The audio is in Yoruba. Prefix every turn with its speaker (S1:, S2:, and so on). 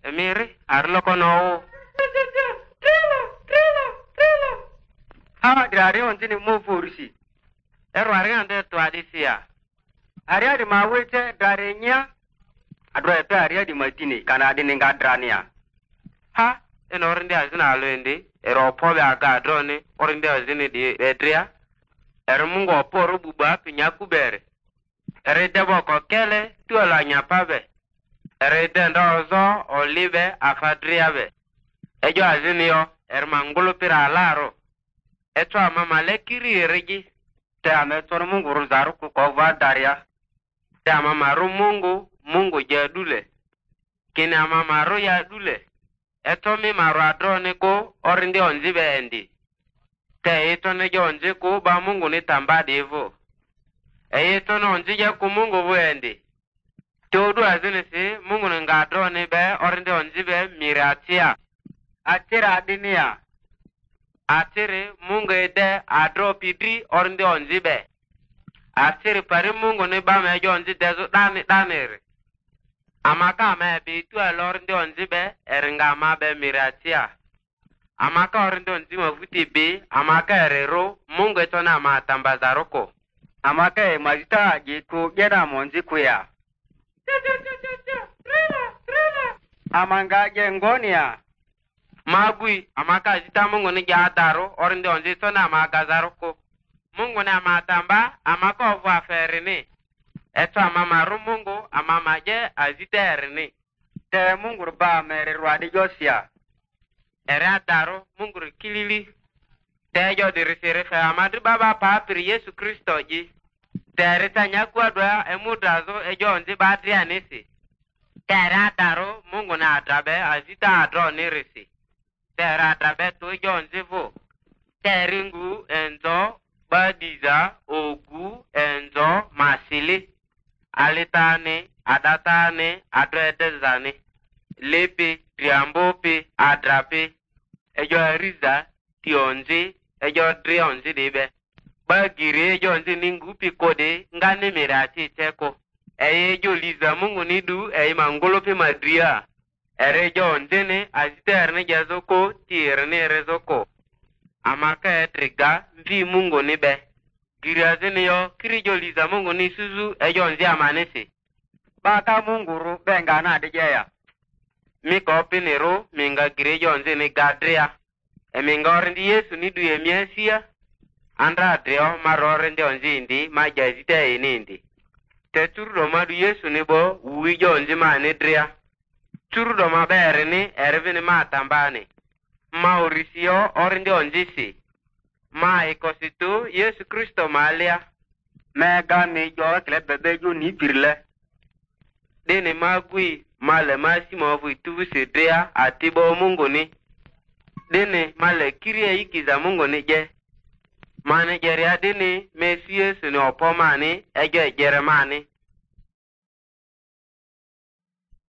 S1: emiri arloko no
S2: ha dirare on tini mo forisi
S1: ero ariande to adisia
S2: aria di mawete darenya adro epe aria di matini kana di ninga drania
S1: ha enorinde azina aloende ero pobe aga drone orinde azini di edria ero mungo poro buba pinya kubere ere debo ko kele tuola nyapabe ere dendozo olive afadriabe ejo azini yo ermangulu pira laro eto amama lekiri regi
S2: te ame tono mungu ruzaru ku ko va daria
S1: te amama ru mungu jedule kini amama ru ya dule eto mi maru adrone ko orinde onzibe endi te eto ne jonzi ko ba mungu ni tambadi evo eto no onzije ku mungu bu endi todo azini si mungu nga adrone be orinde onzibe miratia
S2: atira adinia
S1: atiri mungu ede adro pidri orinde onzibe atiri pari mungu ni ba me jonzi dezu danere amaka me be tu alorinde onzibe eringa ma be miratia amaka orinde onzima futi be amaka erero mungu etona ma tambazaroko
S2: amaka e mazita gitu gera monzi kuya amanga gengonia
S1: magui amaka zita mungu ni jadaro orinde onzi tona ma gazaroko mungu ni amatamba amaka ovu aferini eto amama ru mungu amama je aziterini
S2: te mungu ba mere rwadi josia
S1: ere adaro mungu kilili te jo dirisire fe amadu baba papiri Yesu Kristo ji tere tanya kwadwa emudazo ejo onzi badri anisi tere adaro mungu na adrabe azita adro nirisi tere adrabe to ejo onzi vo tere ngu enzo badiza ogu enzo masili alitane adatane adredezane lepe triambope adrape ejo ariza tionzi ejo drionzi debe bagire ejo onzi ningupi kode ngane mirati teko ejo liza mungu nidu mangolope madria erejo onzene aziterne jazoko tirne rezoko amaka etriga mvi mungu nibe girazini yo kirijo liza mungu ni suzu ejo nzi amanisi
S2: baka munguru benga na adijeya
S1: miko pinero minga girejo nzi ni gadria minga orindi Yesu nidu emiesia andra adrio marorindi onzi indi majazite inindi te turdo madu Yesu ni bo uwijo nzi manidria turdo maberini ervini matambani ma orisio orindi onzisi ma ikositu Yesu Kristo malia
S2: mega ni jo kle bebeju ni pirle
S1: deni magui male masimo vu tuvu sedea atibo mungu ni deni male kirie ikiza mungu ni je mane jeria deni mesi Yesu ni opomani ejo jeremani